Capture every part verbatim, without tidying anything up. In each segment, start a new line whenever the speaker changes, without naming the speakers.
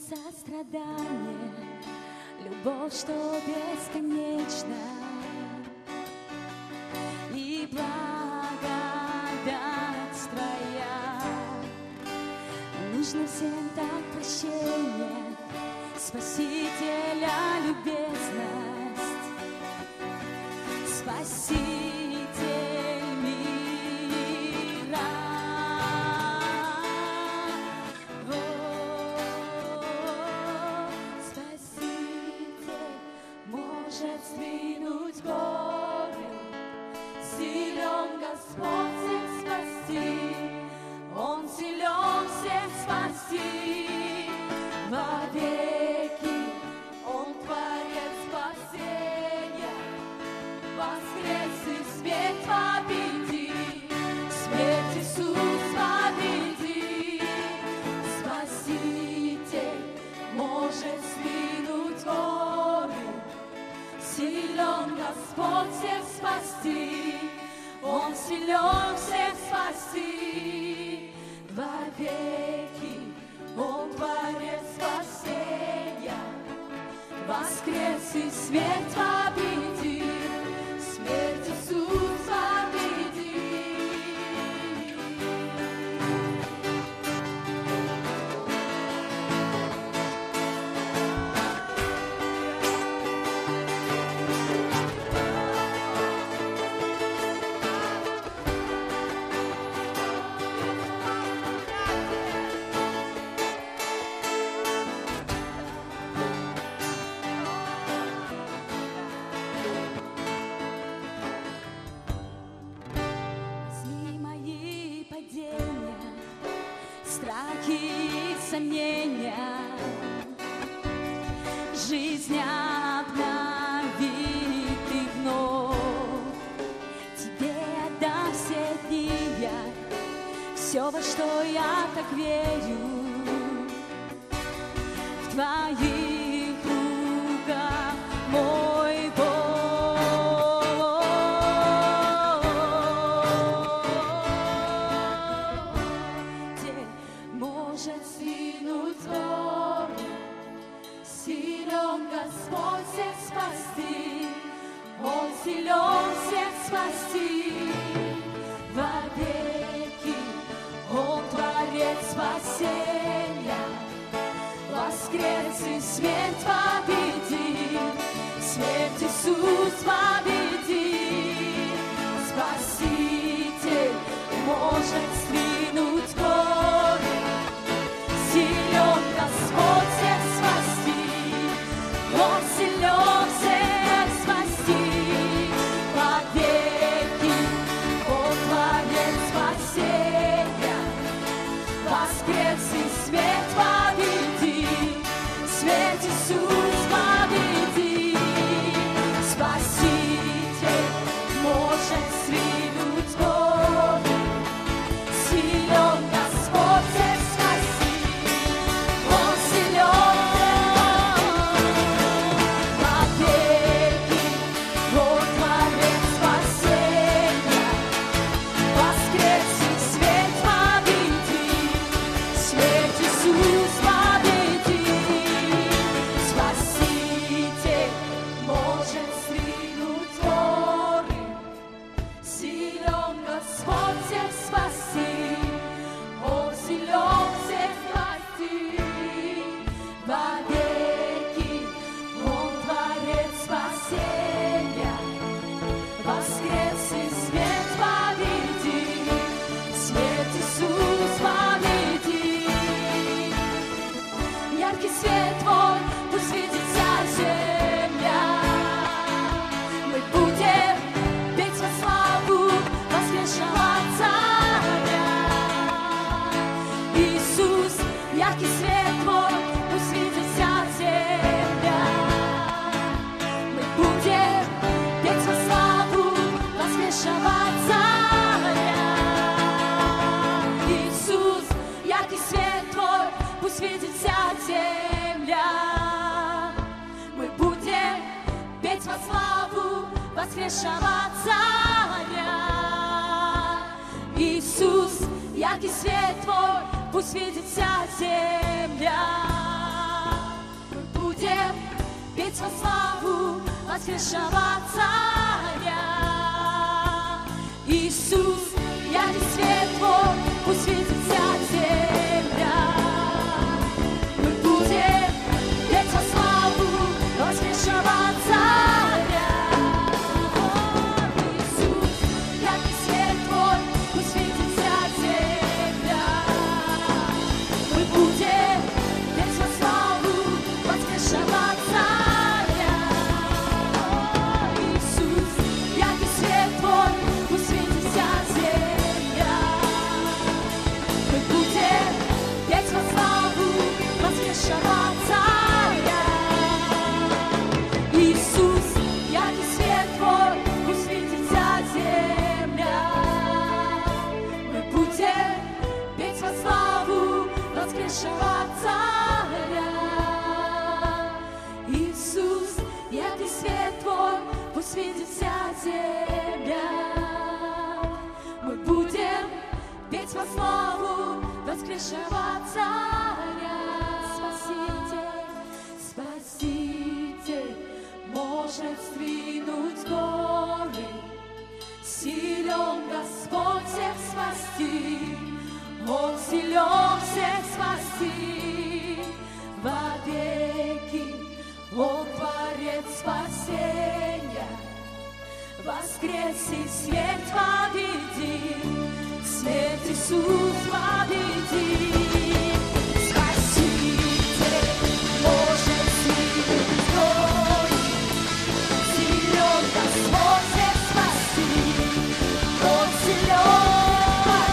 сострадание, любовь, что бесконечна, и благодать Твоя. Нужно всем так прощение, Спасителя любезность, Спаситель мира. О, Спаситель может сдвинуть горы, силен Господь всех спасти, Он силен всех спасти вовеки. Он творец спасения, воскрес и смерть победи, смерть Иисус победи. Спаситель может сдвинуть горы, силен Господь всех спасти, Он силен всех спасти вовеки. Он творец спасения, воскрес и смерть победил, смерть Иисус победил. Страхи и сомнения, жизнь обновит и вновь. Тебе отдам все дни я, все, во что я так верю, в Твоих руках мой Бог. Может сдвинуть горы, силен Господь всех спасти, Он силен всех спасти вовеки. Он творец спасения, воскрес и смерть победил, смерть Иисус победил. Спаситель может сдвинуть горы, силен Господь всех спасти, Он силен всех спасти вовеки. Он творец спасения, воскрес и смерть победил, смерть Иисус победил. Спаситель может сдвинуть горы, силен Господь всех спасти, Он силен вовеки. Он творец спасения, воскрес и смерть победил, смерть Иисус победил. Спаситель может сдвинуть горы, силен Господь всех спасти, Он силен всех спасти вовеки. Он творец спасения, воскрес и смерть победил, смерть Иисус победил. Яркий свет Твой пусть видит вся земля, мы будем петь во славу воскресшего Царя. Иисус, яркий свет Твой пусть видит вся земля, мы будем петь во славу воскресшего Царя. Иисус, яркий свет Твой пусть видит вся земля, мы будем петь во славу воскресшего Царя. Иисус, яркий свет Твой пусть видит вся земля. петь во славу воскресшего Царя. Иисус, яркий свет Твой, пусть светит вся земля. Мы будем петь во славу воскресшего Царя. Иисус, яркий свет Твой, пусть светит вся земля. Мы будем петь во славу воскресшего Царя. Иисус, яркий свет Твой, пусть светит вся земля. Мы будем петь во славу воскресшего Царя. Иисус, яркий свет Твой, пусть светит вся земля. Мы будем петь во славу воскресшего Царя. Иисус, яркий свет Твой, пусть светит вся земля. Мы будем петь во славу воскресшего Царя. Спаситель, Спаситель, может сдвинуть горы. Силен Господь всех спасти, Он силен всех спасти. Вовеки Он творец спасения, воскрес и смерть победил, смерть Иисус победил. Спаситель может сдвинуть горы, силен Господь всех спасти, Он силен.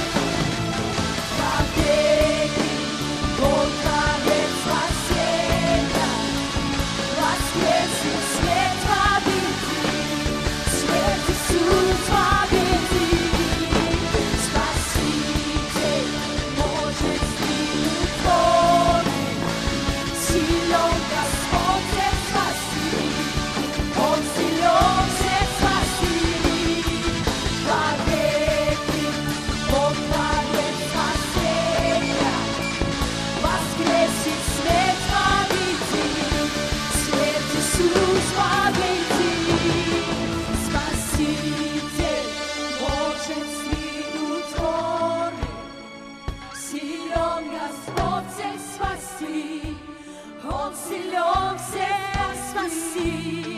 Вовеки Он творец спасения, воскрес и смерть победил, смерть Иисус победил. Спаситель может сдвинуть горы, силен Господь всех спасти, Он силен всех спасти. Вовеки Он творец спасения, воскрес и смерть победил, смерть Иисус победил. Спаситель может сдвинуть горы, силен Господь всех спасти, Он силен всех спасти.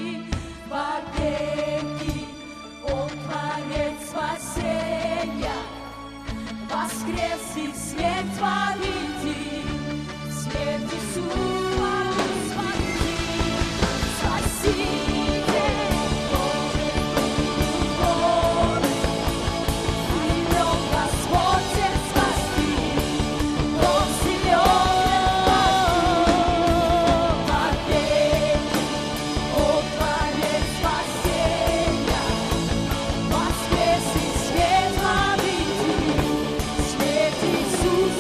Вовеки Он творец спасения, воскрес и смерть победил, смерть Иисус победил. Спаситель может сдвинуть горы, силен Господь всех спасти, Он силен. Вовеки Он творец спасения, воскрес и смерть победил, смерть Иисус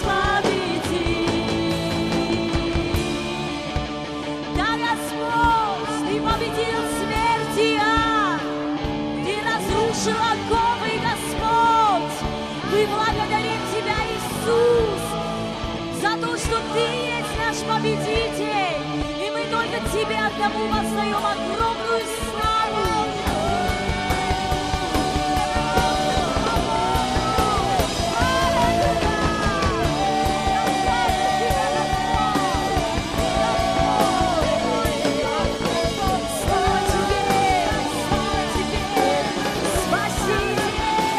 победил. Да, Господь, Ты победил смерть и ад, Ты разрушил оковы, Господь. Мы благодарим Тебя, Иисус, за то, что Ты есть наш победитель, и мы только Тебе одному воздаем огромную славу. Слава Тебе, слава Тебе, Спаситель.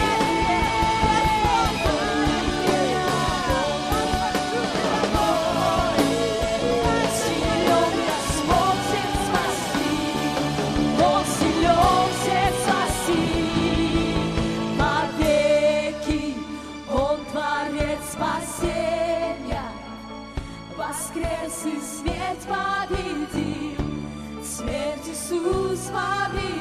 Силен Господь всех спасти, Он силен всех спасти. Вовеки Он творец спасения, воскрес и смерть победил, смерть Иисус победил.